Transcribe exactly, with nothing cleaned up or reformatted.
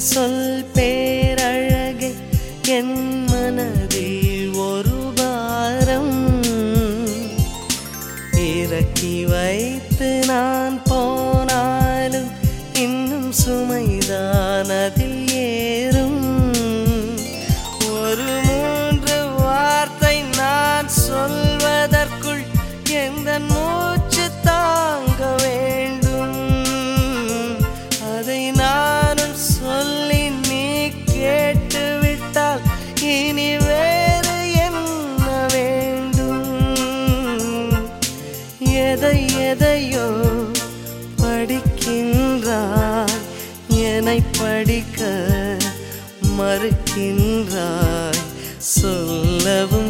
சொல் பேரழகே என் மனதில் ஒரு பாரம் இறக்கி வைத்து நான் போனாலும் இன்னும் சுமைதான் அதில் ஏறும். ஒரு மூன்று வார்த்தை நான் சொல்வதற்குள் எந்த மூச்சு தாங்க வேண்டும். அதை நானும் சொல்லி நீ கேட்டுவிட்டால் இனி வேறு என்ன வேண்டும்? எதை எதையோ படிக்கின்றாய், என்னை படிக்க மறுக்கின்றாய். சொல்லவும்